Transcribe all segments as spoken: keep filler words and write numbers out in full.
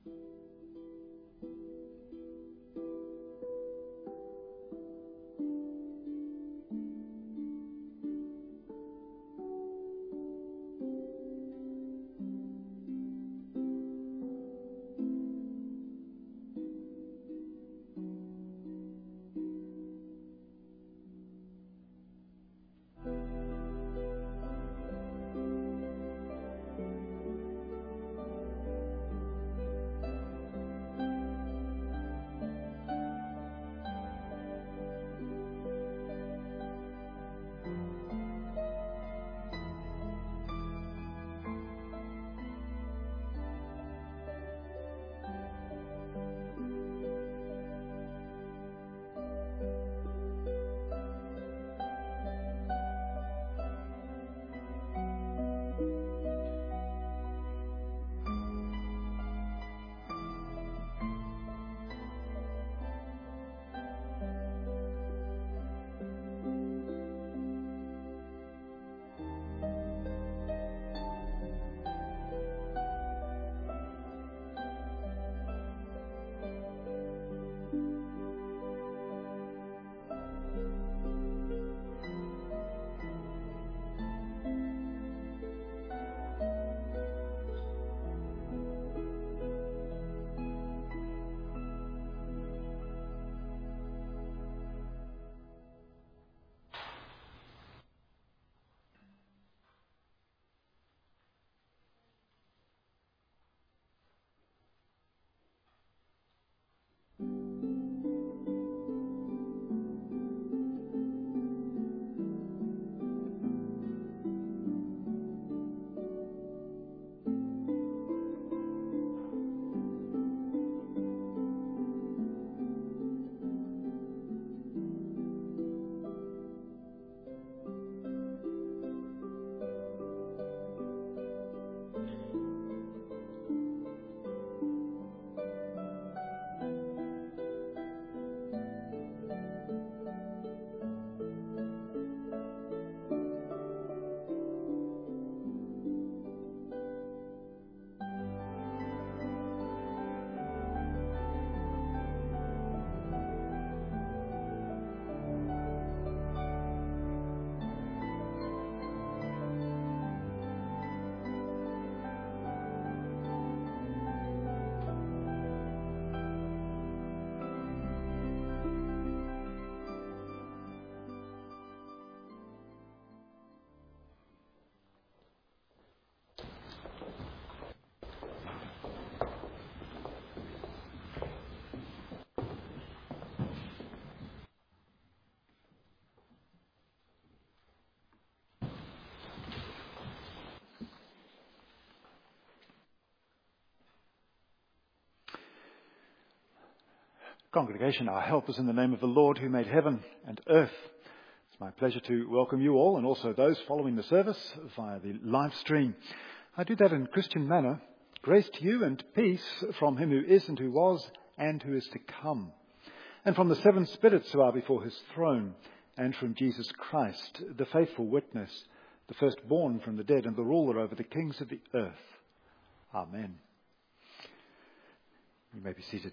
Congregation, our help is in the name of the Lord who made heaven and earth. It's my pleasure to welcome you all and also those following the service via the live stream. I do that in Christian manner. Grace to you and peace from him who is and who was and who is to come, and from the seven spirits who are before his throne, and from Jesus Christ, the faithful witness, the firstborn from the dead and the ruler over the kings of the earth. Amen. You may be seated.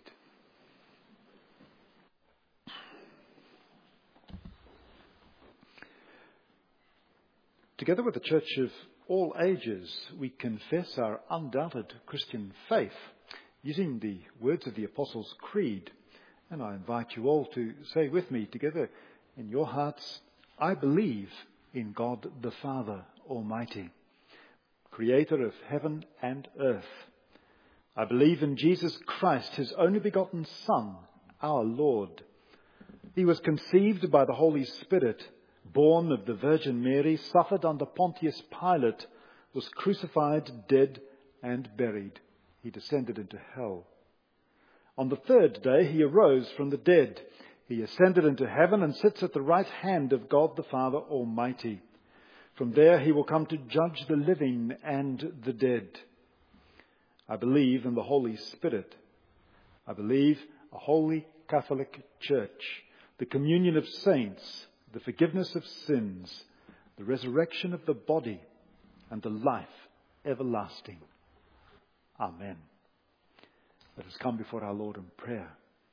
Together with the church of all ages, we confess our undoubted Christian faith using the words of the Apostles' Creed. And I invite you all to say with me together in your hearts, I believe in God the Father Almighty, creator of heaven and earth. I believe in Jesus Christ, his only begotten Son, our Lord. He was conceived by the Holy Spirit, born of the Virgin Mary, suffered under Pontius Pilate, was crucified, dead, and buried. He descended into hell. On the third day he arose from the dead. He ascended into heaven and sits at the right hand of God the Father Almighty. From there he will come to judge the living and the dead. I believe in the Holy Spirit. I believe a holy Catholic Church, the communion of saints, the forgiveness of sins, the resurrection of the body, and the life everlasting. Amen. Let us come before our Lord in prayer.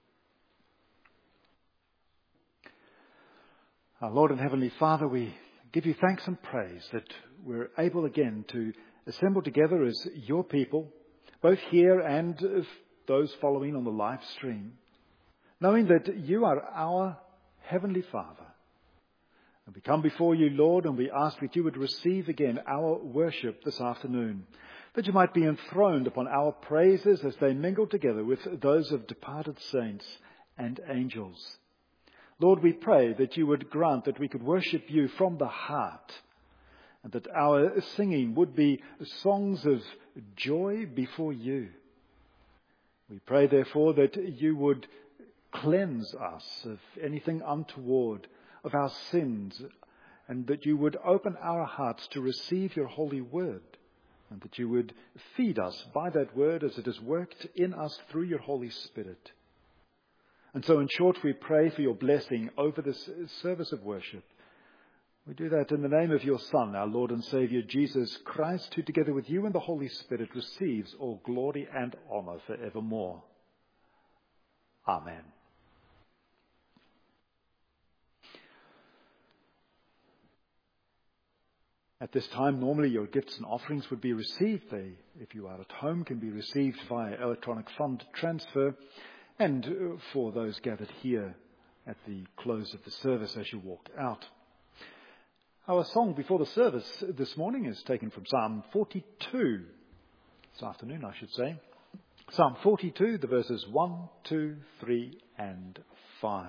Our Lord and Heavenly Father, we give you thanks and praise that we're able again to assemble together as your people, both here and those following on the live stream, knowing that you are our Heavenly Father. And we come before you, Lord, and we ask that you would receive again our worship this afternoon, that you might be enthroned upon our praises as they mingle together with those of departed saints and angels. Lord, we pray that you would grant that we could worship you from the heart, and that our singing would be songs of joy before you. We pray, therefore, that you would cleanse us of anything untoward, of our sins, and that you would open our hearts to receive your holy word, and that you would feed us by that word as it is worked in us through your Holy Spirit. And so, in short, we pray for your blessing over this service of worship. We do that in the name of your Son, our Lord and Saviour, Jesus Christ, who together with you and the Holy Spirit receives all glory and honour forevermore. Amen. At this time, normally your gifts and offerings would be received. They, if you are at home, can be received via electronic fund transfer, and for those gathered here at the close of the service as you walk out. Our song before the service this morning is taken from Psalm forty-two, this afternoon I should say. Psalm forty-two, the verses one, two, three and five.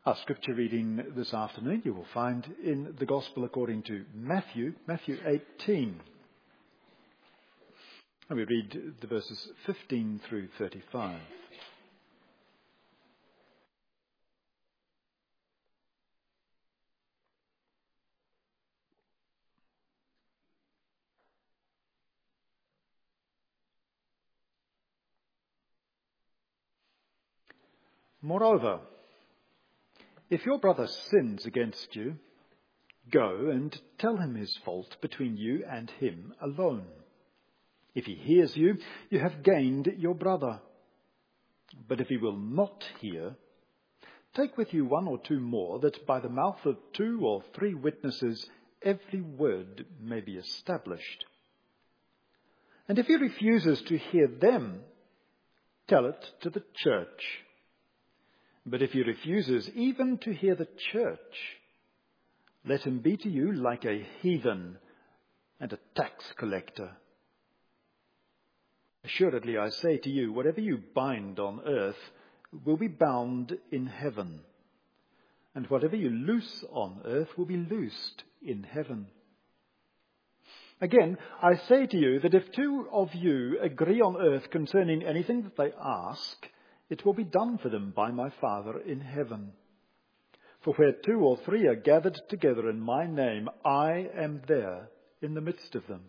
Our scripture reading this afternoon you will find in the Gospel according to Matthew, Matthew eighteen. And we read the verses fifteen through thirty-five. Moreover, if your brother sins against you, go and tell him his fault between you and him alone. If he hears you, you have gained your brother. But if he will not hear, take with you one or two more, that by the mouth of two or three witnesses every word may be established. And if he refuses to hear them, tell it to the church. But if he refuses even to hear the church, let him be to you like a heathen and a tax collector. Assuredly, I say to you, whatever you bind on earth will be bound in heaven, and whatever you loose on earth will be loosed in heaven. Again, I say to you that if two of you agree on earth concerning anything that they ask, it will be done for them by my Father in heaven. For where two or three are gathered together in my name, I am there in the midst of them.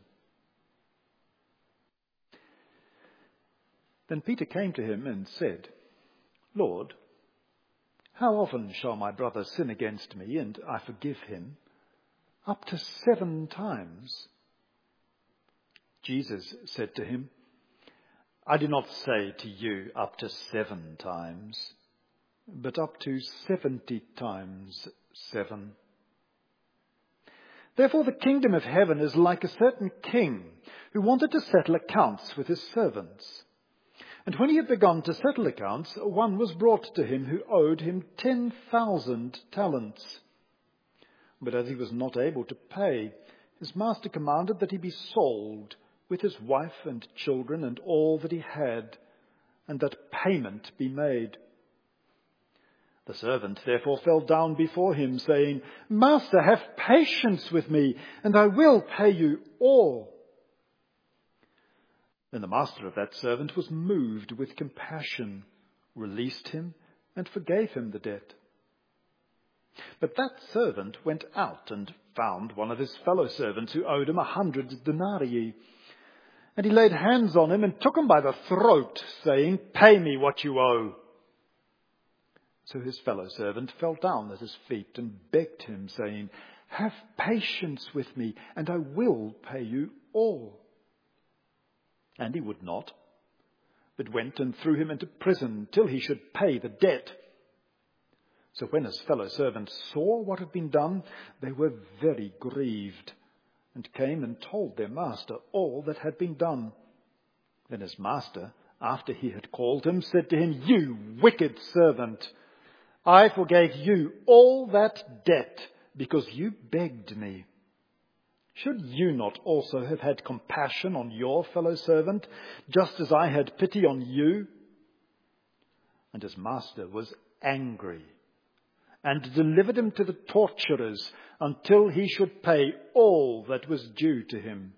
Then Peter came to him and said, Lord, how often shall my brother sin against me and I forgive him? Up to seven times. Jesus said to him, I do not say to you up to seven times, but up to seventy times seven. Therefore the kingdom of heaven is like a certain king who wanted to settle accounts with his servants. And when he had begun to settle accounts, one was brought to him who owed him ten thousand talents. But as he was not able to pay, his master commanded that he be sold, with his wife and children and all that he had, and that payment be made. The servant therefore fell down before him, saying, Master, have patience with me, and I will pay you all. Then the master of that servant was moved with compassion, released him, and forgave him the debt. But that servant went out and found one of his fellow servants who owed him a hundred denarii. And he laid hands on him and took him by the throat, saying, Pay me what you owe. So his fellow servant fell down at his feet and begged him, saying, Have patience with me, and I will pay you all. And he would not, but went and threw him into prison till he should pay the debt. So when his fellow servants saw what had been done, they were very grieved, and came and told their master all that had been done. Then his master, after he had called him, said to him, You wicked servant, I forgave you all that debt because you begged me. Should you not also have had compassion on your fellow servant, just as I had pity on you? And his master was angry, and delivered him to the torturers until he should pay all that was due to him.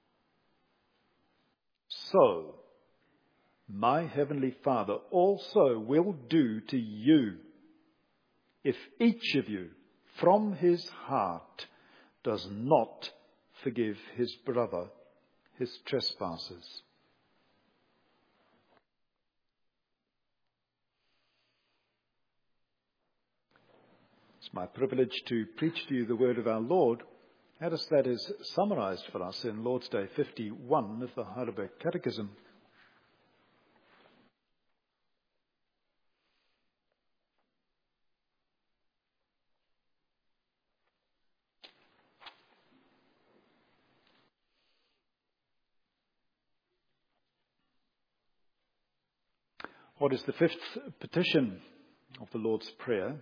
So, my heavenly Father also will do to you, if each of you from his heart does not forgive his brother his trespasses. It's my privilege to preach to you the word of our Lord, as that is summarized for us in Lord's Day fifty-one of the Heidelberg Catechism. What is the fifth petition of the Lord's Prayer?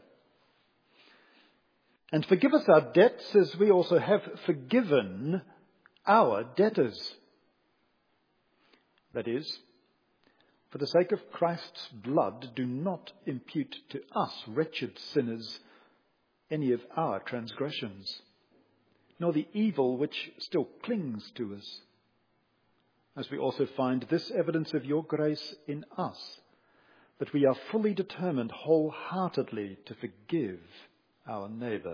And forgive us our debts as we also have forgiven our debtors. That is, For the sake of Christ's blood, do not impute to us, wretched sinners, any of our transgressions, nor the evil which still clings to us. As we also find this evidence of your grace in us, that we are fully determined wholeheartedly to forgive our neighbour.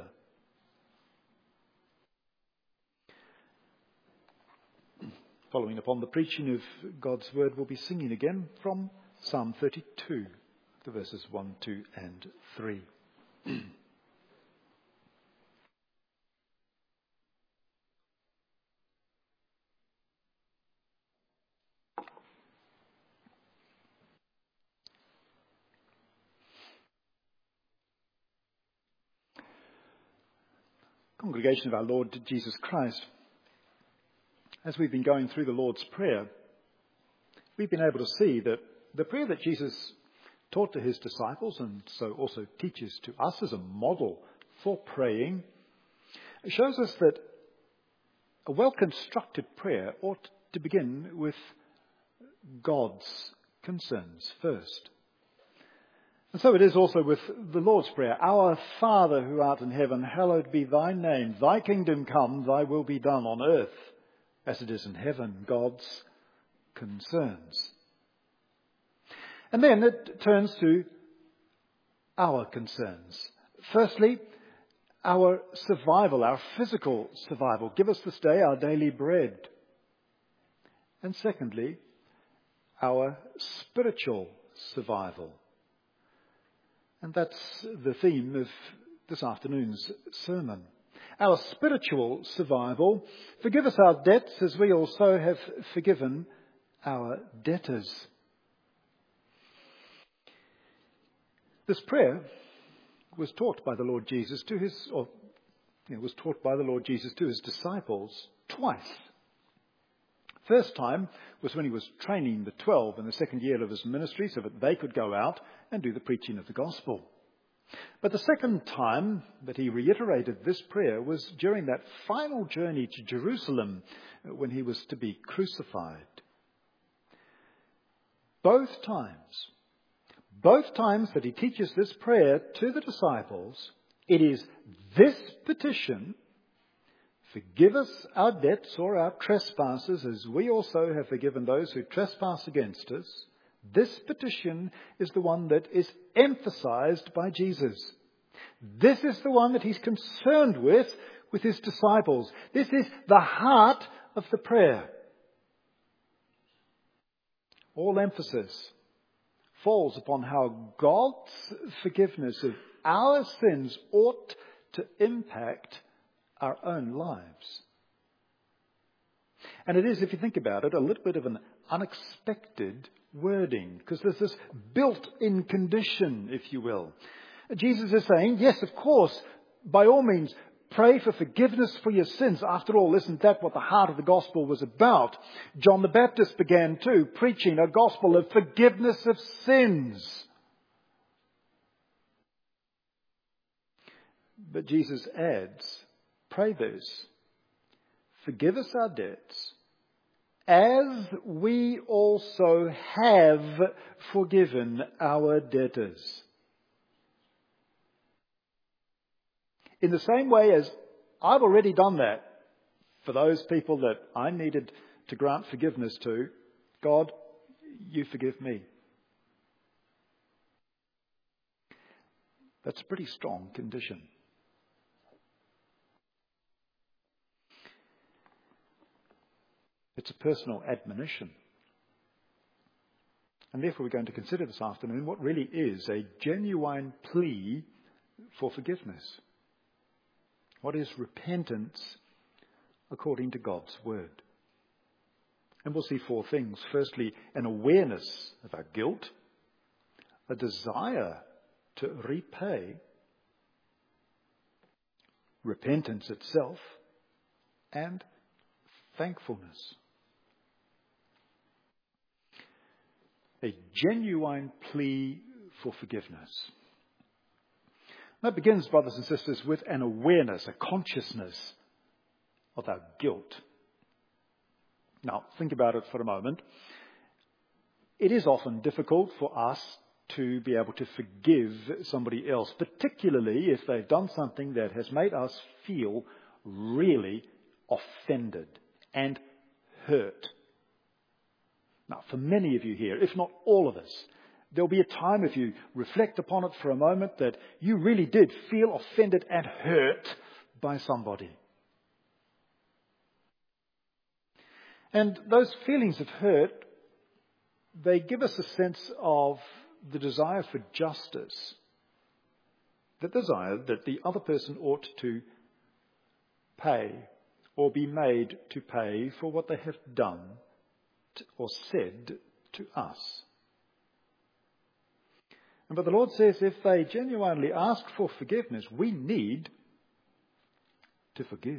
Following upon the preaching of God's word, we'll be singing again from Psalm thirty-two, the verses one, two and three. Congregation of our Lord Jesus Christ, as we've been going through the Lord's Prayer, we've been able to see that the prayer that Jesus taught to his disciples and so also teaches to us as a model for praying shows us that a well-constructed prayer ought to begin with God's concerns first. And so it is also with the Lord's Prayer. Our Father who art in heaven, hallowed be thy name. Thy kingdom come, thy will be done on earth as it is in heaven. God's concerns. And then it turns to our concerns. Firstly, our survival, our physical survival. Give us this day our daily bread. And secondly, our spiritual survival. And that's the theme of this afternoon's sermon. Our spiritual survival. Forgive us our debts as we also have forgiven our debtors. This prayer was taught by the Lord Jesus to his, or you know, was taught by the Lord Jesus to his disciples twice. First time was when he was training the twelve in the second year of his ministry so that they could go out and do the preaching of the gospel. But the second time that he reiterated this prayer was during that final journey to Jerusalem when he was to be crucified. Both times, both times that he teaches this prayer to the disciples, it is this petition: forgive us our debts or our trespasses as we also have forgiven those who trespass against us. This petition is the one that is emphasized by Jesus. This is the one that he's concerned with with his disciples. This is the heart of the prayer. All emphasis falls upon how God's forgiveness of our sins ought to impact our own lives. And it is, if you think about it, a little bit of an unexpected wording, because there's this built-in condition, if you will. Jesus is saying, yes, of course, by all means, pray for forgiveness for your sins. After all, isn't that what the heart of the gospel was about? John the Baptist began too, preaching a gospel of forgiveness of sins. But Jesus adds, pray this: forgive us our debts, as we also have forgiven our debtors. In the same way as I've already done that for those people that I needed to grant forgiveness to, God, you forgive me. That's a pretty strong condition. It's a personal admonition. And therefore we're going to consider this afternoon what really is a genuine plea for forgiveness. What is repentance according to God's word? And we'll see four things. Firstly, an awareness of our guilt, a desire to repay, repentance itself, and thankfulness. A genuine plea for forgiveness. That begins, brothers and sisters, with an awareness, a consciousness of our guilt. Now, think about it for a moment. it is often difficult for us to be able to forgive somebody else, particularly if they've done something that has made us feel really offended and hurt. Now, for many of you here, if not all of us, there'll be a time, if you reflect upon it for a moment, that you really did feel offended and hurt by somebody. And those feelings of hurt, they give us a sense of the desire for justice, the desire that the other person ought to pay or be made to pay for what they have done or said to us. But the Lord says if they genuinely ask for forgiveness, we need to forgive.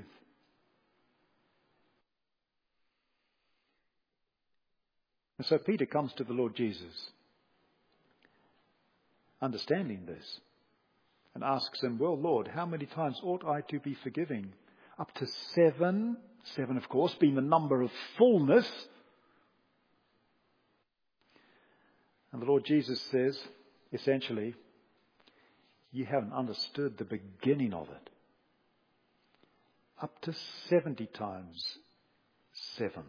And so Peter comes to the Lord Jesus, understanding this, and asks him, well, Lord, how many times ought I to be forgiving? Up to seven. Seven, of course, being the number of fullness. And the Lord Jesus says, essentially, you haven't understood the beginning of it. Up to seventy times seven.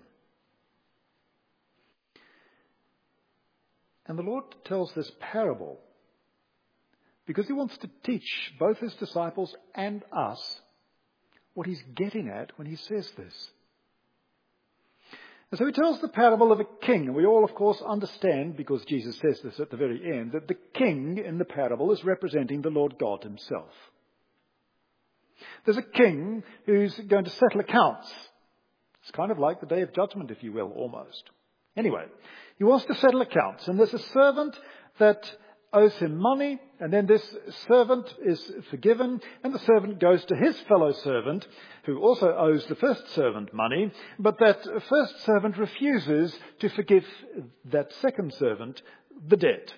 And the Lord tells this parable because he wants to teach both his disciples and us what he's getting at when he says this. And so he tells the parable of a king. And we all, of course, understand, because Jesus says this at the very end, that the king in the parable is representing the Lord God himself. There's a king who's going to settle accounts. It's kind of like the day of judgment, if you will, almost. Anyway, he wants to settle accounts. And there's a servant that owes him money, and then this servant is forgiven, and the servant goes to his fellow servant, who also owes the first servant money, but that first servant refuses to forgive that second servant the debt.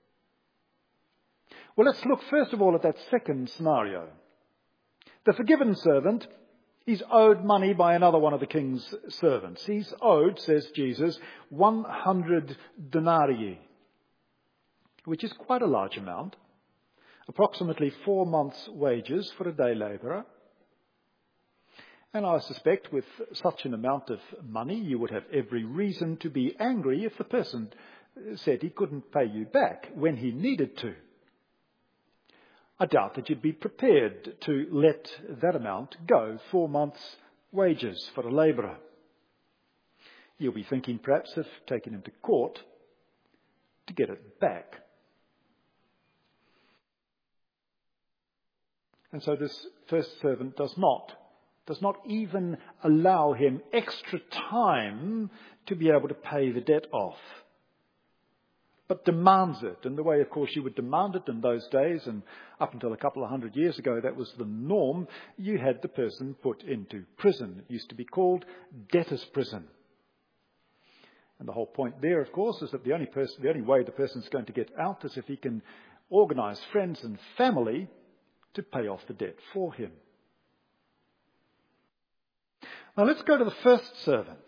Well, let's look first of all at that second scenario. The forgiven servant, he's owed money by another one of the king's servants. He's owed, says Jesus, one hundred denarii, which is quite a large amount, approximately four months' wages for a day labourer. And I suspect with such an amount of money, you would have every reason to be angry if the person said he couldn't pay you back when he needed to. I doubt that you'd be prepared to let that amount go, four months' wages for a labourer. You'll be thinking perhaps of taking him to court to get it back. And so this first servant does not, does not even allow him extra time to be able to pay the debt off, but demands it. And the way, of course, you would demand it in those days, and up until a couple of hundred years ago, that was the norm, you had the person put into prison. It used to be called debtor's prison. And the whole point there, of course, is that the only person, the only way the person's going to get out is if he can organise friends and family to pay off the debt for him. Now let's go to the first servant,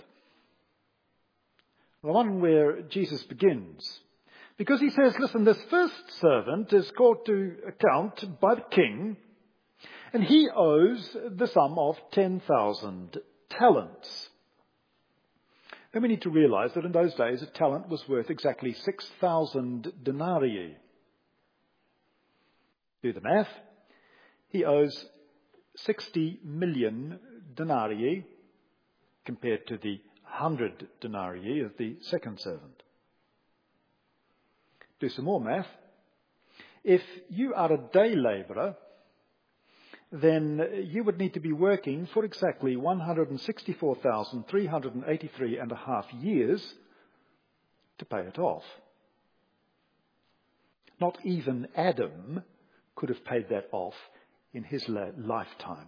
the one where Jesus begins. Because he says, listen, this first servant is called to account by the king, and he owes the sum of ten thousand talents. Then we need to realise that in those days a talent was worth exactly six thousand denarii. Do the math. He owes sixty million denarii compared to the one hundred denarii of the second servant. Do some more math. If you are a day labourer, then you would need to be working for exactly one hundred sixty-four thousand three hundred eighty-three and a half years to pay it off. Not even Adam could have paid that off in his lifetime.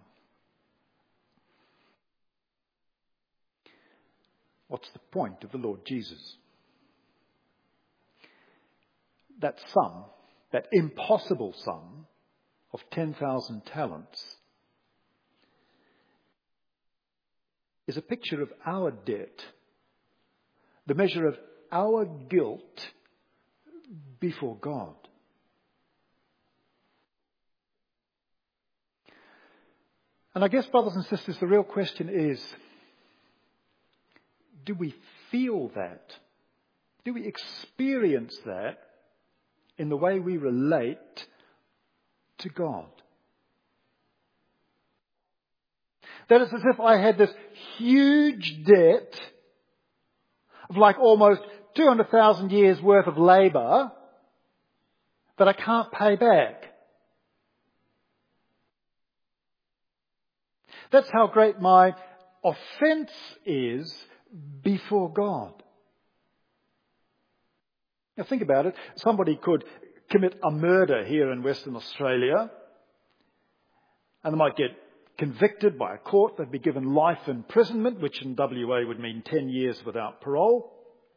What's the point of the Lord Jesus? That sum, that impossible sum of ten thousand talents, is a picture of our debt, the measure of our guilt before God. And I guess, brothers and sisters, the real question is, do we feel that? Do we experience that in the way we relate to God? That it's as if I had this huge debt of like almost two hundred thousand years worth of labour that I can't pay back. That's how great my offence is before God. Now think about it. Somebody could commit a murder here in Western Australia and they might get convicted by a court. They'd be given life imprisonment, which in W A would mean ten years without parole.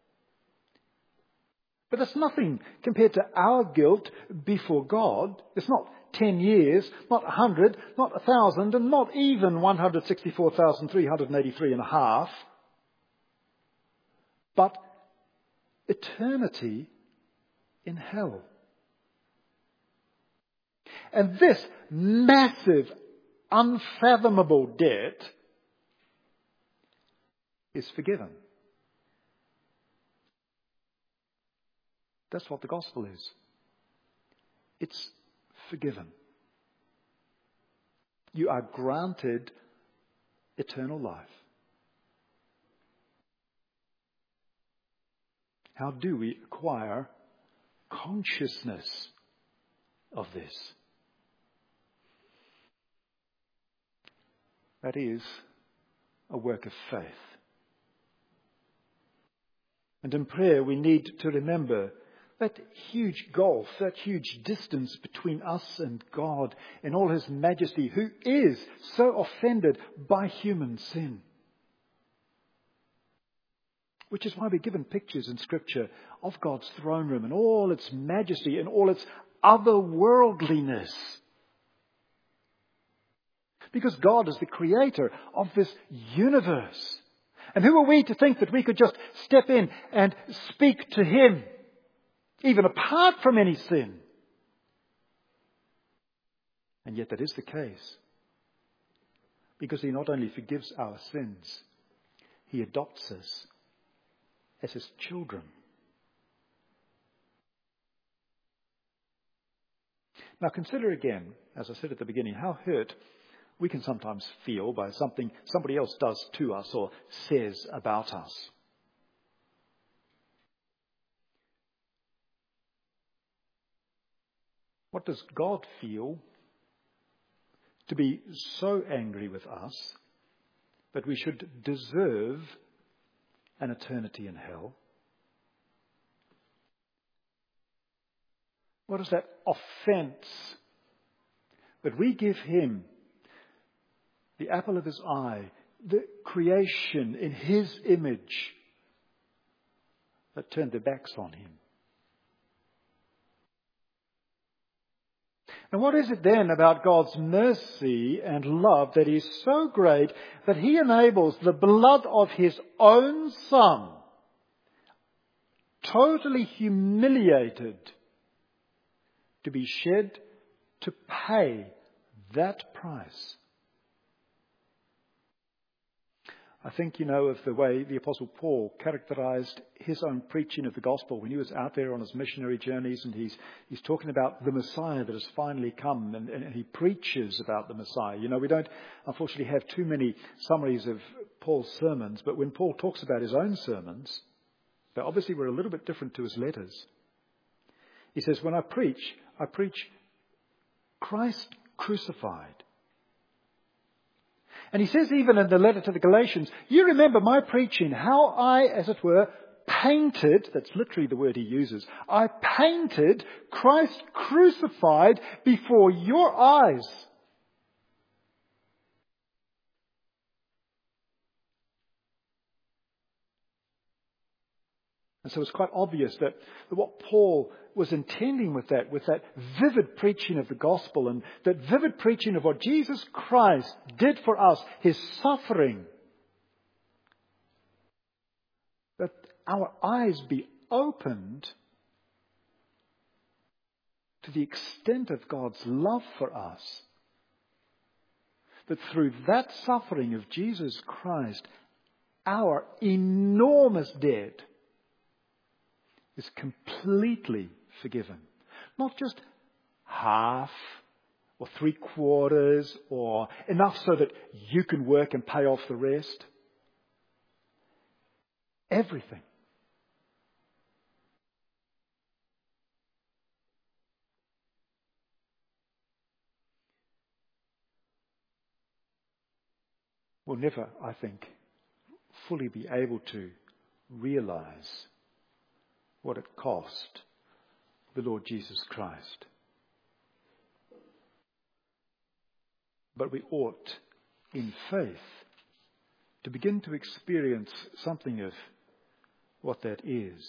But that's nothing compared to our guilt before God. It's not ten years, not a hundred, not a thousand, and not even one hundred sixty-four thousand three hundred eighty-three and a half. But eternity in hell. And this massive, unfathomable debt is forgiven. That's what the gospel is. It's forgiven. You are granted eternal life. How do we acquire consciousness of this? That is a work of faith. And in prayer we need to remember that huge gulf, that huge distance between us and God in all His majesty, who is so offended by human sin. Which is why we're given pictures in Scripture of God's throne room and all its majesty and all its otherworldliness. Because God is the creator of this universe. And who are we to think that we could just step in and speak to Him, even apart from any sin? And yet that is the case. Because He not only forgives our sins, He adopts us as His children. Now consider again, as I said at the beginning, how hurt we can sometimes feel by something somebody else does to us or says about us. What does God feel to be so angry with us that we should deserve an eternity in hell? What is that offence that we give Him, the apple of His eye, the creation in His image, that turned their backs on Him? And what is it then about God's mercy and love that is so great that He enables the blood of His own Son, totally humiliated, to be shed to pay that price? I think you know of the way the Apostle Paul characterized his own preaching of the gospel when he was out there on his missionary journeys, and he's he's talking about the Messiah that has finally come, and, and he preaches about the Messiah. You know, we don't unfortunately have too many summaries of Paul's sermons, but when Paul talks about his own sermons, they obviously were a little bit different to his letters. He says, when I preach, I preach Christ crucified. And he says even in the letter to the Galatians, you remember my preaching, how I, as it were, painted, that's literally the word he uses, I painted Christ crucified before your eyes. And so it's quite obvious that what Paul was intending with that, with that vivid preaching of the gospel and that vivid preaching of what Jesus Christ did for us, His suffering, that our eyes be opened to the extent of God's love for us. That through that suffering of Jesus Christ, our enormous debt is completely forgiven. Not just half or three quarters or enough so that you can work and pay off the rest. Everything. We'll never, I think, fully be able to realize what it cost the Lord Jesus Christ. But we ought, in faith, to begin to experience something of what that is.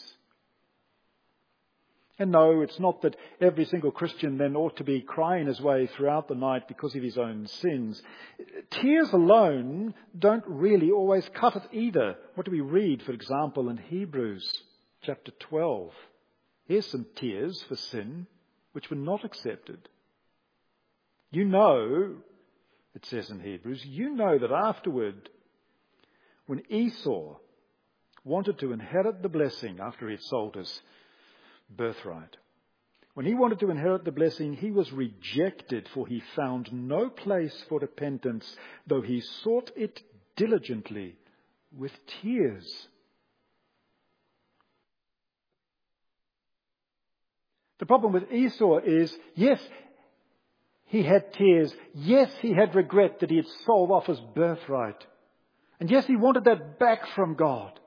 And no, it's not that every single Christian then ought to be crying his way throughout the night because of his own sins. Tears alone don't really always cut it either. What do we read, for example, in Hebrews chapter twelve? Here's some tears for sin which were not accepted. You know, it says in Hebrews, you know that afterward, when Esau wanted to inherit the blessing after he had sold his birthright, when he wanted to inherit the blessing, he was rejected, for he found no place for repentance, though he sought it diligently with tears. The problem with Esau is, yes, he had tears. Yes, he had regret that he had sold off his birthright. And yes, he wanted that back from God.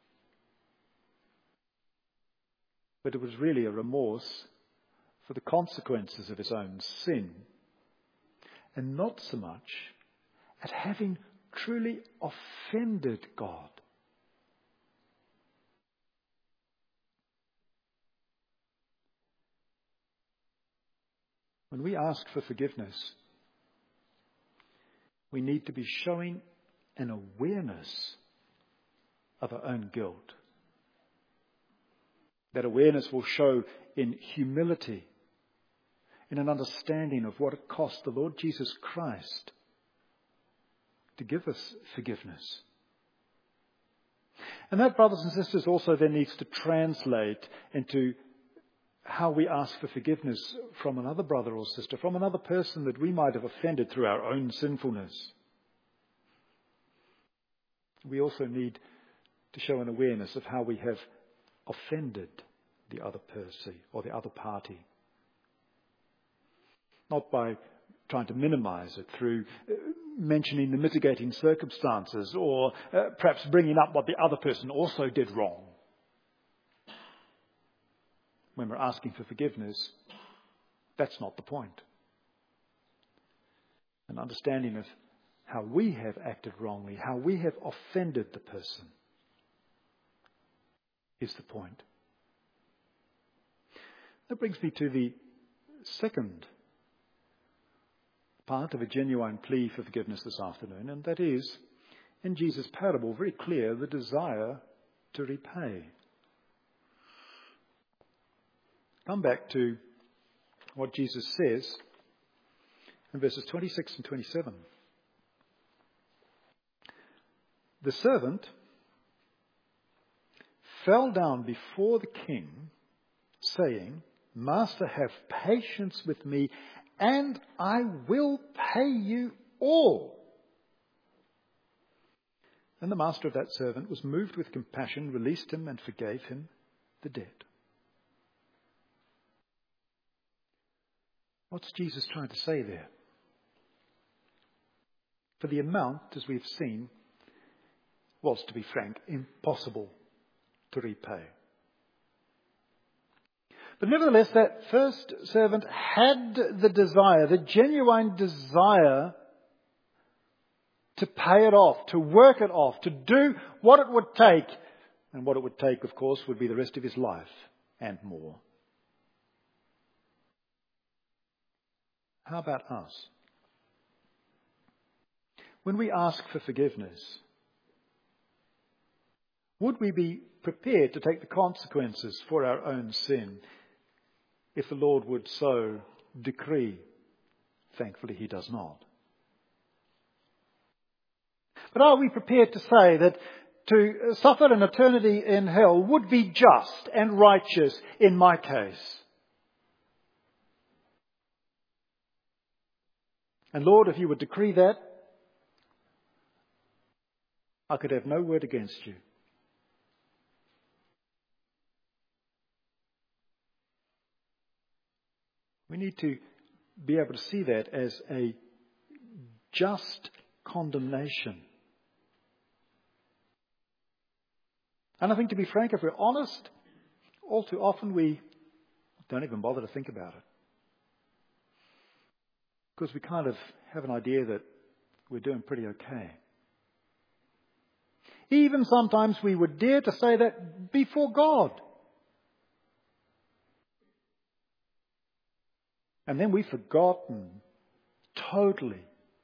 But it was really a remorse for the consequences of his own sin, and not so much at having truly offended God. When we ask for forgiveness, we need to be showing an awareness of our own guilt. That awareness will show in humility, in an understanding of what it cost the Lord Jesus Christ to give us forgiveness. And that, brothers and sisters, also then needs to translate into how we ask for forgiveness from another brother or sister, from another person that we might have offended through our own sinfulness. We also need to show an awareness of how we have offended the other person or the other party. Not by trying to minimize it through mentioning the mitigating circumstances or uh, perhaps bringing up what the other person also did wrong. When we're asking for forgiveness, that's not the point. An understanding of how we have acted wrongly, how we have offended the person, is the point. That brings me to the second part of a genuine plea for forgiveness this afternoon, and that is, in Jesus' parable, very clear, the desire to repay. Come back to what Jesus says in verses twenty-six and twenty-seven. The servant fell down before the king, saying, Master, have patience with me, and I will pay you all. And the master of that servant was moved with compassion, released him, and forgave him the debt. What's Jesus trying to say there? For the amount, as we've seen, was, to be frank, impossible to repay. But nevertheless, that first servant had the desire, the genuine desire to pay it off, to work it off, to do what it would take. And what it would take, of course, would be the rest of his life and more. How about us? When we ask for forgiveness, Would we be prepared to take the consequences for our own sin if the Lord would so decree? Thankfully, he does not. But are we prepared to say that to suffer an eternity in hell would be just and righteous in my case? And Lord, if you would decree that, I could have no word against you. We need to be able to see that as a just condemnation. And I think, to be frank, if we're honest, all too often we don't even bother to think about it. Because we kind of have an idea that we're doing pretty okay. Even sometimes we would dare to say that before God. And then we've forgotten totally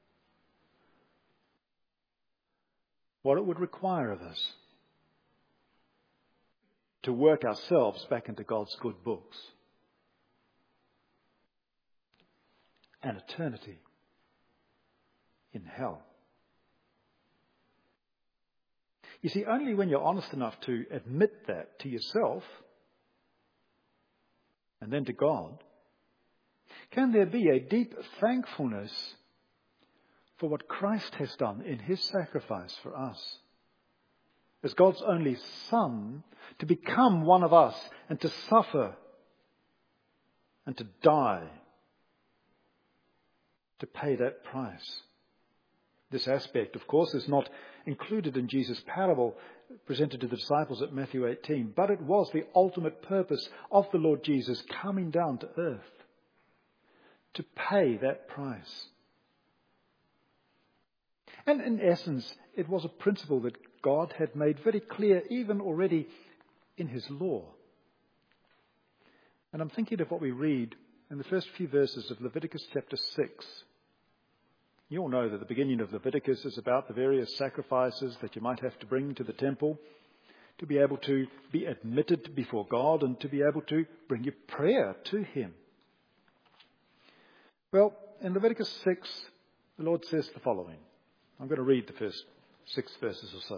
what it would require of us to work ourselves back into God's good books. An eternity in hell. You see, only when you're honest enough to admit that to yourself and then to God, can there be a deep thankfulness for what Christ has done in his sacrifice for us. As God's only Son, to become one of us and to suffer and to die, to pay that price. This aspect, of course, is not included in Jesus' parable presented to the disciples at Matthew eighteen, but it was the ultimate purpose of the Lord Jesus coming down to earth to pay that price. And in essence, it was a principle that God had made very clear even already in his law. And I'm thinking of what we read in the first few verses of Leviticus chapter six. You all know that the beginning of Leviticus is about the various sacrifices that you might have to bring to the temple to be able to be admitted before God and to be able to bring your prayer to him. Well, in Leviticus six, the Lord says the following. I'm going to read the first six verses or so.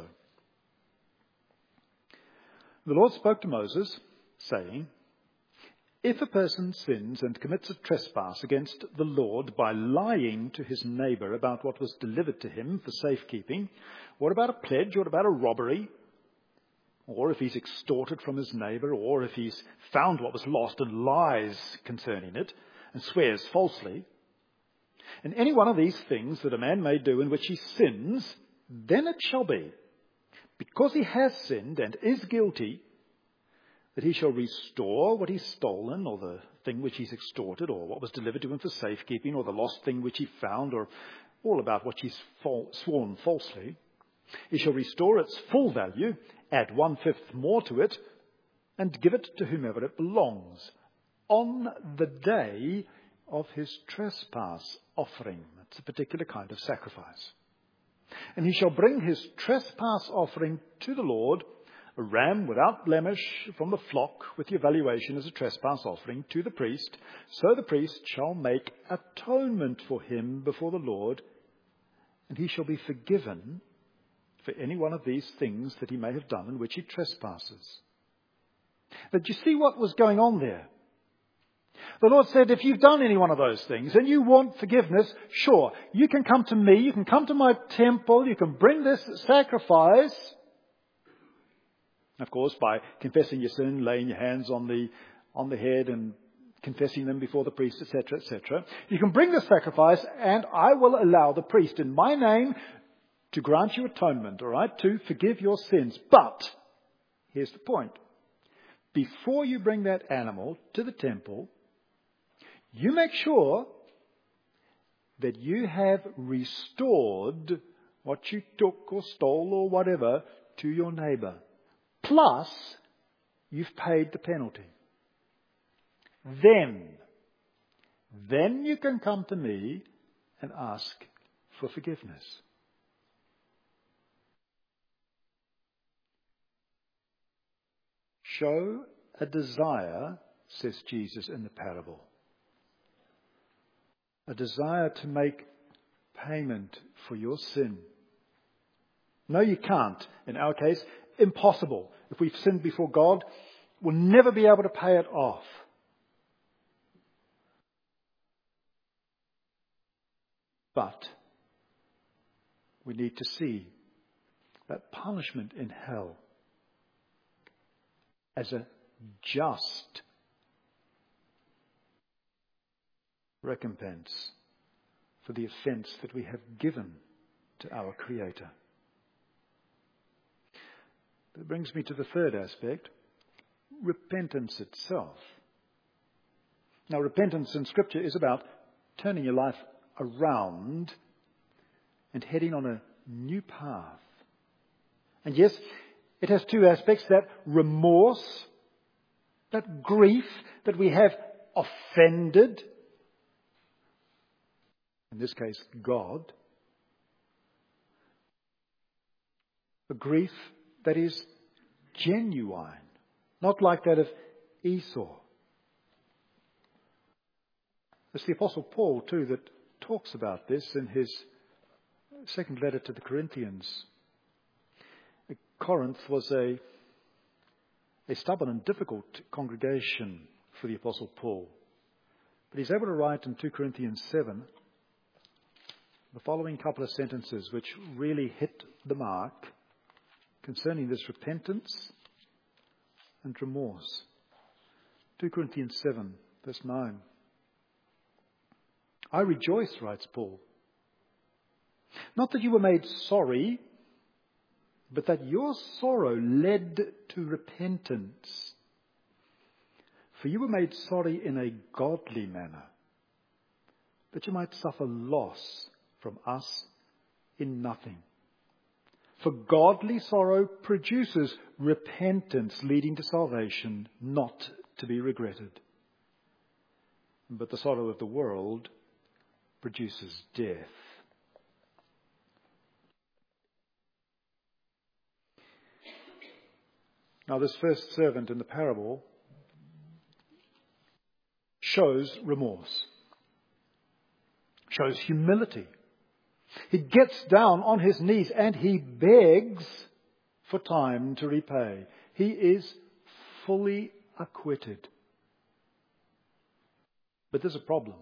The Lord spoke to Moses, saying, "If a person sins and commits a trespass against the Lord by lying to his neighbour about what was delivered to him for safekeeping, what about a pledge, what about a robbery, or if he's extorted from his neighbour, or if he's found what was lost and lies concerning it and swears falsely, and any one of these things that a man may do in which he sins, then it shall be, because he has sinned and is guilty, that he shall restore what he's stolen, or the thing which he's extorted, or what was delivered to him for safekeeping, or the lost thing which he found, or all about what he's sworn falsely. He shall restore its full value, add one-fifth more to it, and give it to whomever it belongs, on the day of his trespass offering." That's a particular kind of sacrifice. "And he shall bring his trespass offering to the Lord, a ram without blemish from the flock, with the evaluation as a trespass offering, to the priest. So the priest shall make atonement for him before the Lord, and he shall be forgiven for any one of these things that he may have done in which he trespasses." But you see what was going on there? The Lord said, if you've done any one of those things and you want forgiveness, sure, you can come to me, you can come to my temple, you can bring this sacrifice. Of course, by confessing your sin, laying your hands on the on the head and confessing them before the priest, et cetera, et cetera. You can bring the sacrifice, and I will allow the priest in my name to grant you atonement, all right, to forgive your sins. But here's the point. Before you bring that animal to the temple, you make sure that you have restored what you took or stole or whatever to your neighbour. Plus, you've paid the penalty. Then, then you can come to me and ask for forgiveness. show a desire, says Jesus in the parable. A desire to make payment for your sin. No, you can't. In our case, impossible. If we've sinned before God, we'll never be able to pay it off. But we need to see that punishment in hell as a just recompense for the offence that we have given to our Creator. That brings me to the third aspect, repentance itself. Now, repentance in Scripture is about turning your life around and heading on a new path. And yes, it has two aspects, that remorse, that grief that we have offended, in this case, God. A grief that is genuine, not like that of Esau. It's the Apostle Paul, too, that talks about this in his second letter to the Corinthians. Corinth was a, a stubborn and difficult congregation for the Apostle Paul. But he's able to write in two Corinthians seven the following couple of sentences which really hit the mark concerning this repentance and remorse. two Corinthians seven, verse nine. I rejoice, writes Paul, not that you were made sorry, but that your sorrow led to repentance. For you were made sorry in a godly manner, that you might suffer loss from us in nothing. For godly sorrow produces repentance leading to salvation, not to be regretted. But the sorrow of the world produces death. Now, this first servant in the parable shows remorse, shows humility. He gets down on his knees and he begs for time to repay. He is fully acquitted. But there's a problem.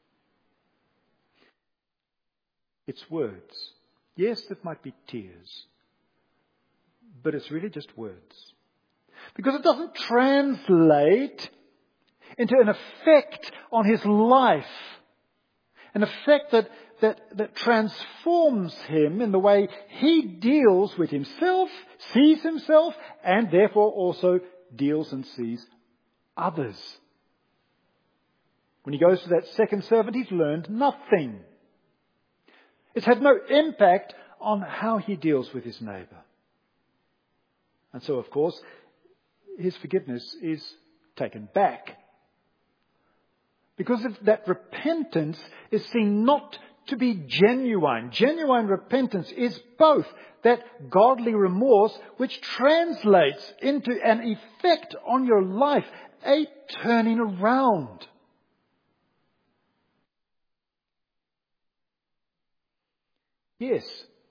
It's words. Yes, it might be tears, but it's really just words. Because it doesn't translate into an effect on his life. An effect that, that, that transforms him in the way he deals with himself, sees himself, and therefore also deals and sees others. When he goes to that second servant, he's learned nothing. It's had no impact on how he deals with his neighbour. And so, of course, his forgiveness is taken back. Because of that repentance is seen not to be genuine. Genuine repentance is both that godly remorse which translates into an effect on your life, a turning around. Yes,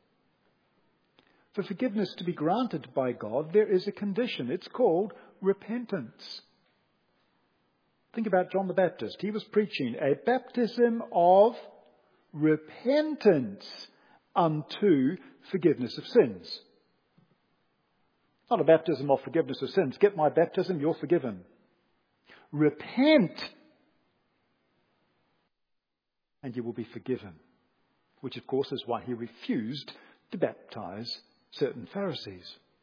for forgiveness to be granted by God, there is a condition. It's called repentance. Think about John the Baptist. He was preaching a baptism of repentance unto forgiveness of sins. Not a baptism of forgiveness of sins. Get my baptism, you're forgiven. Repent, and you will be forgiven. Which, of course, is why he refused to baptize certain Pharisees.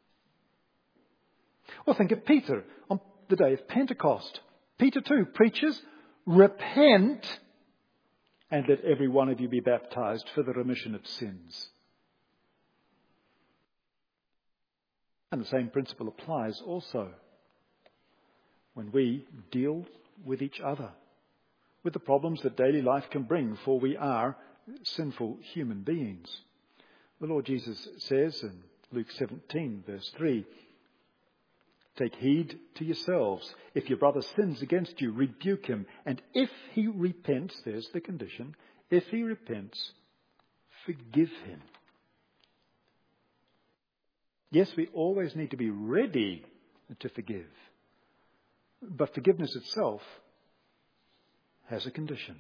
Or think of Peter on the day of Pentecost. Peter too preaches, repent and let every one of you be baptized for the remission of sins. And the same principle applies also when we deal with each other, with the problems that daily life can bring, for we are sinful human beings. The Lord Jesus says in Luke seventeen, verse three, Take heed to yourselves. If your brother sins against you, rebuke him. And if he repents, there's the condition, if he repents, forgive him. Yes, we always need to be ready to forgive. But forgiveness itself has a condition.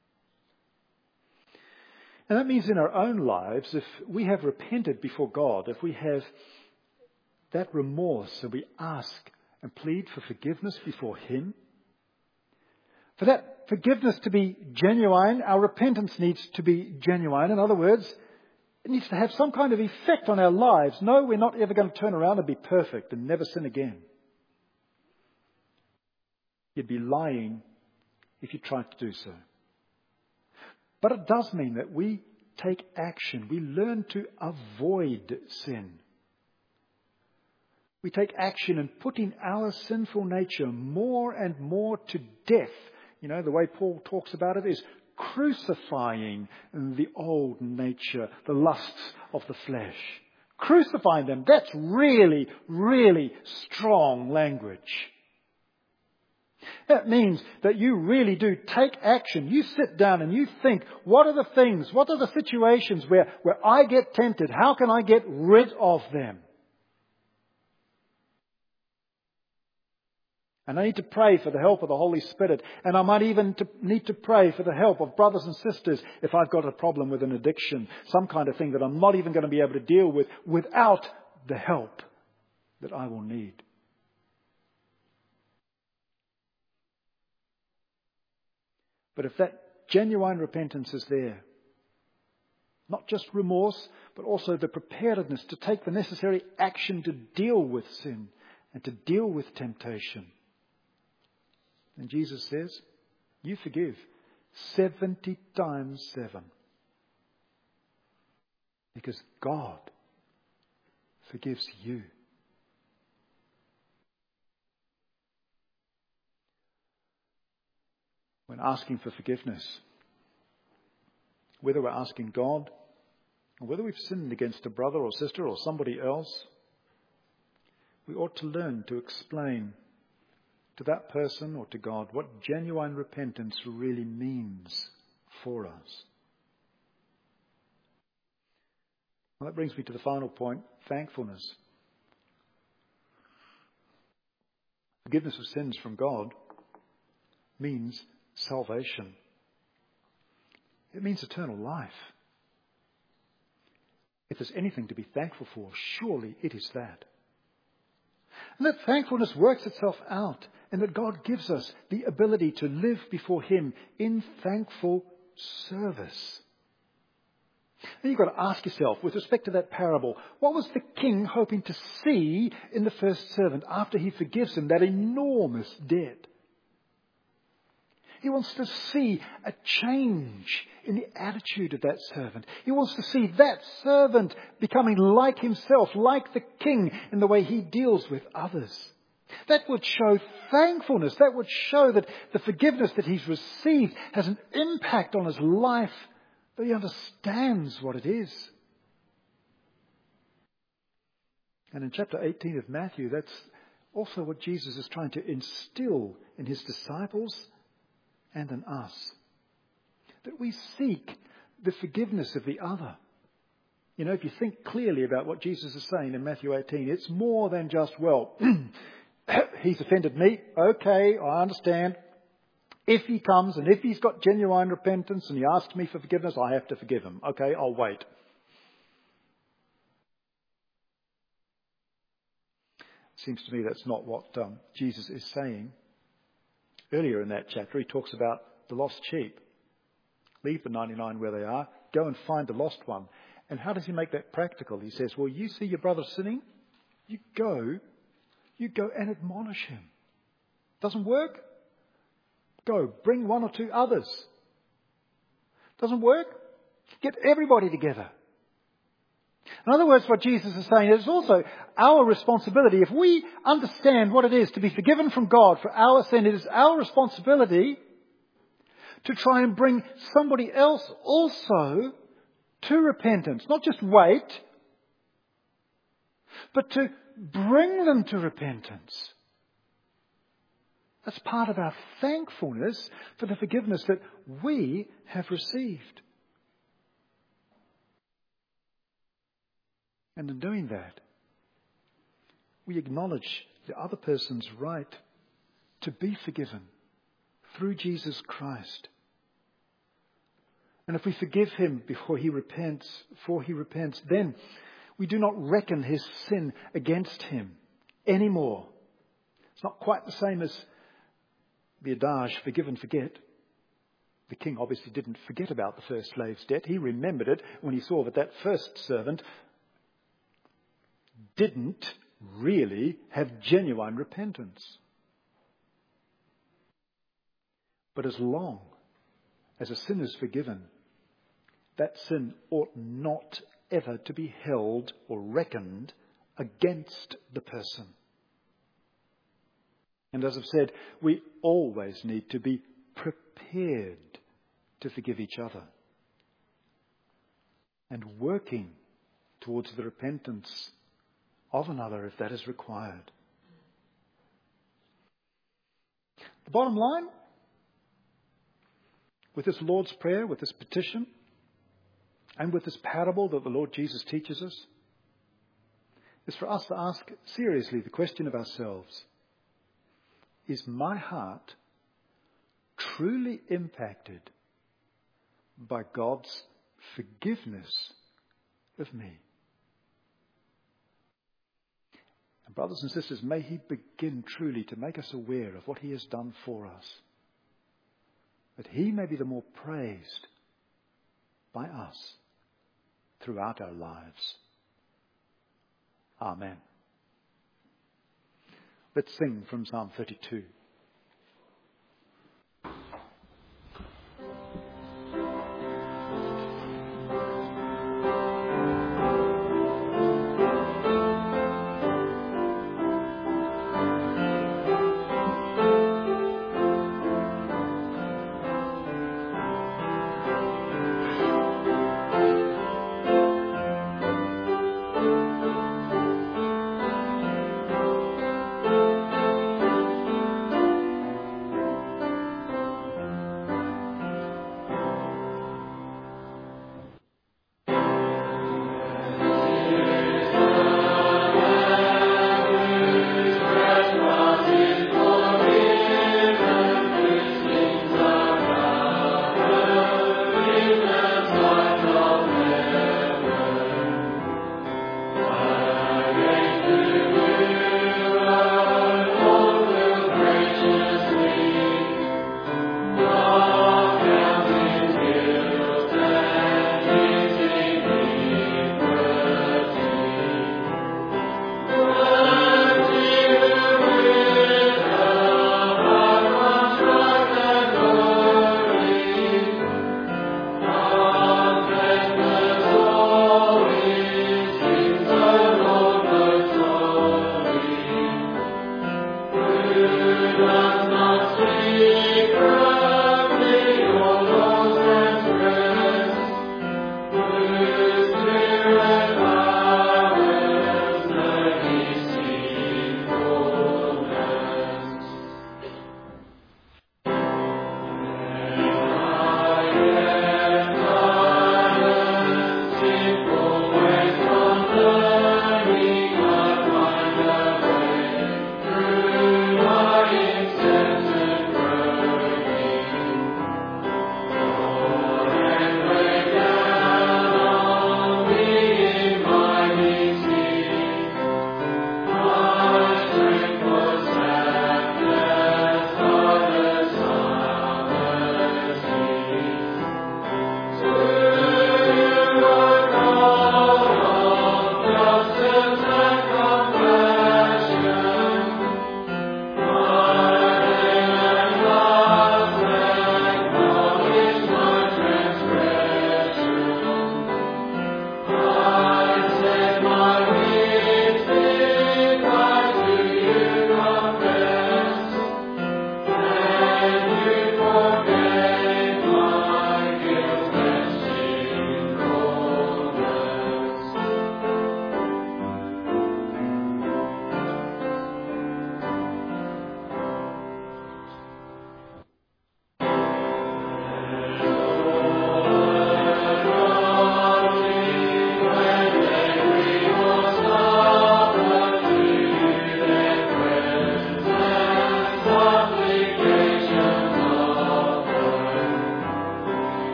And that means in our own lives, if we have repented before God, if we have that remorse and we ask and plead for forgiveness before Him, for that forgiveness to be genuine, our repentance needs to be genuine. In other words, it needs to have some kind of effect on our lives. No, we're not ever going to turn around and be perfect and never sin again. You'd be lying if you tried to do so. But it does mean that we take action. We learn to avoid sin. We take action in putting our sinful nature more and more to death. You know, the way Paul talks about it is crucifying the old nature, the lusts of the flesh. Crucifying them. That's really, really strong language. That means that you really do take action. You sit down and you think, what are the things, what are the situations where, where I get tempted? How can I get rid of them? And I need to pray for the help of the Holy Spirit. And I might even to, need to pray for the help of brothers and sisters if I've got a problem with an addiction, some kind of thing that I'm not even going to be able to deal with without the help that I will need. But if that genuine repentance is there, not just remorse, but also the preparedness to take the necessary action to deal with sin and to deal with temptation, and Jesus says, you forgive seventy times seven. Because God forgives you. When asking for forgiveness, whether we're asking God or whether we've sinned against a brother or sister or somebody else, we ought to learn to explain to that person or to God what genuine repentance really means for us. Well, that brings me to the final point, thankfulness. Forgiveness of sins from God means salvation. It means eternal life. If there's anything to be thankful for, surely it is that. And that thankfulness works itself out, and that God gives us the ability to live before Him in thankful service. And you've got to ask yourself, with respect to that parable, what was the king hoping to see in the first servant after he forgives him that enormous debt? He wants to see a change in the attitude of that servant. He wants to see that servant becoming like himself, like the king, in the way he deals with others. That would show thankfulness. That would show that the forgiveness that he's received has an impact on his life, that he understands what it is. And in chapter eighteen of Matthew, that's also what Jesus is trying to instill in his disciples and in us. That we seek the forgiveness of the other. You know, if you think clearly about what Jesus is saying in Matthew eighteen, it's more than just, well, he's offended me. Okay, I understand. If he comes and if he's got genuine repentance and he asks me for forgiveness, I have to forgive him. Okay, I'll wait. Seems to me that's not what um, Jesus is saying. Earlier in that chapter, he talks about the lost sheep. Leave the ninety-nine where they are. Go and find the lost one. And how does he make that practical? He says, well, you see your brother sinning? You go. You go and admonish him. Doesn't work? Go. Bring one or two others. Doesn't work? Get everybody together. In other words, what Jesus is saying is also our responsibility. If we understand what it is to be forgiven from God for our sin, it is our responsibility to try and bring somebody else also to repentance. Not just wait, but to bring them to repentance. That's part of our thankfulness for the forgiveness that we have received. And in doing that, we acknowledge the other person's right to be forgiven through Jesus Christ. And if we forgive him before he repents, before he repents, then we do not reckon his sin against him anymore. It's not quite the same as the adage, forgive and forget. The king obviously didn't forget about the first slave's debt. He remembered it when he saw that that first servant didn't really have genuine repentance. But as long as a sin is forgiven, that sin ought not ever to be held or reckoned against the person. And as I've said, we always need to be prepared to forgive each other and working towards the repentance of another if that is required. The bottom line, with this Lord's Prayer, with this petition, and with this parable that the Lord Jesus teaches us, is for us to ask seriously the question of ourselves: is my heart truly impacted by God's forgiveness of me? And brothers and sisters, may he begin truly to make us aware of what he has done for us, that he may be the more praised by us throughout our lives. Amen. Let's sing from Psalm thirty-two.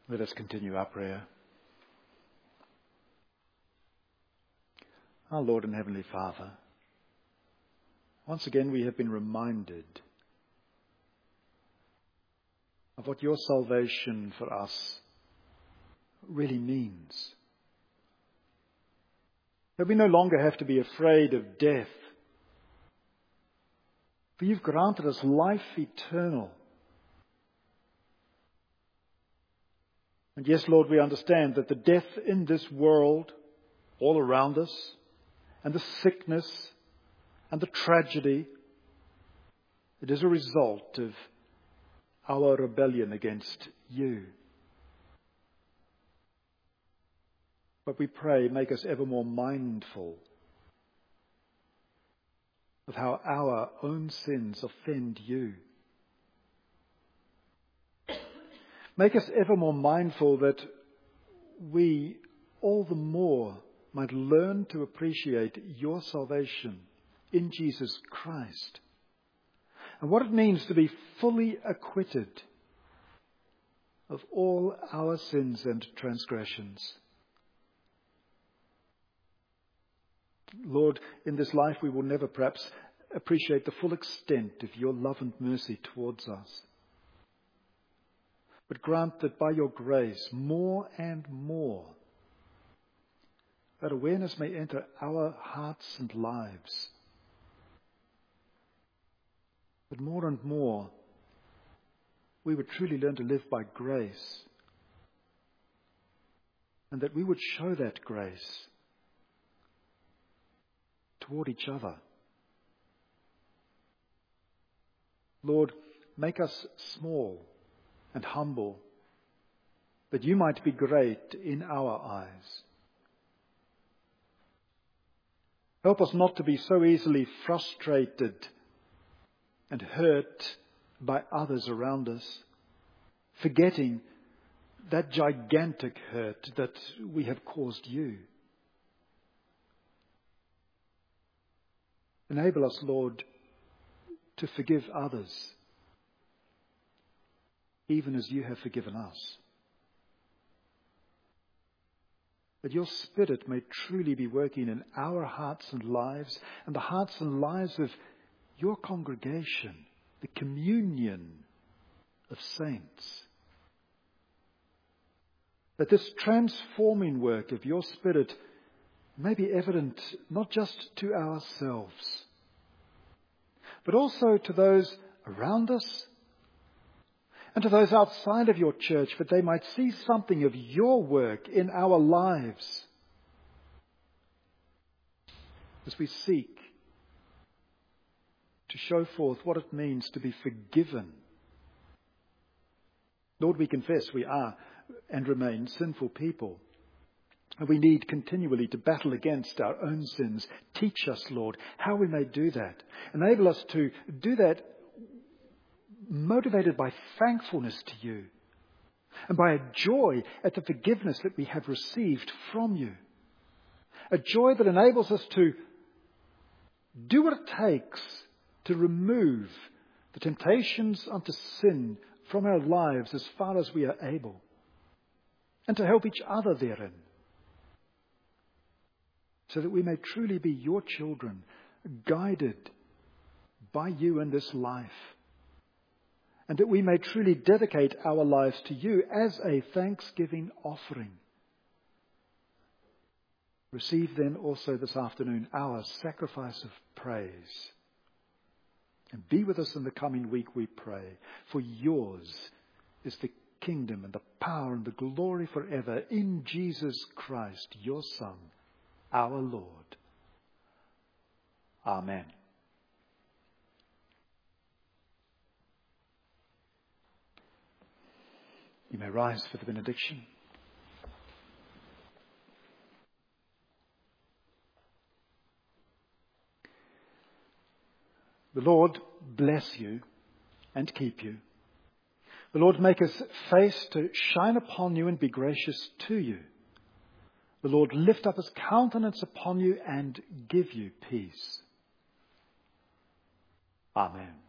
Let us continue our prayer. Our Lord and Heavenly Father, once again we have been reminded of what your salvation for us really means. That we no longer have to be afraid of death, for you've granted us life eternal. And yes, Lord, we understand that the death in this world, all around us, and the sickness and the tragedy, it is a result of our rebellion against you. But we pray, make us ever more mindful of how our own sins offend you. Make us ever more mindful that we all the more might learn to appreciate your salvation in Jesus Christ and what it means to be fully acquitted of all our sins and transgressions. Lord, in this life we will never perhaps appreciate the full extent of your love and mercy towards us. But grant that by your grace, more and more, that awareness may enter our hearts and lives. That more and more, we would truly learn to live by grace. And that we would show that grace toward each other. Lord, make us small and humble, that you might be great in our eyes. Help us not to be so easily frustrated and hurt by others around us, forgetting that gigantic hurt that we have caused you. Enable us, Lord, to forgive others, even as you have forgiven us. That your Spirit may truly be working in our hearts and lives, and the hearts and lives of your congregation, the communion of saints. That this transforming work of your Spirit may be evident not just to ourselves, but also to those around us and to those outside of your church, that they might see something of your work in our lives as we seek to show forth what it means to be forgiven. Lord, we confess we are and remain sinful people. And we need continually to battle against our own sins. Teach us, Lord, how we may do that. Enable us to do that motivated by thankfulness to you and by a joy at the forgiveness that we have received from you. A joy that enables us to do what it takes to remove the temptations unto sin from our lives as far as we are able, and to help each other therein, so that we may truly be your children, guided by you in this life, and that we may truly dedicate our lives to you as a thanksgiving offering. Receive then also this afternoon our sacrifice of praise. And be with us in the coming week, we pray. For yours is the kingdom and the power and the glory forever in Jesus Christ, your Son, our Lord. Amen. You may rise for the benediction. The Lord bless you and keep you. The Lord make his face to shine upon you and be gracious to you. The Lord lift up his countenance upon you and give you peace. Amen.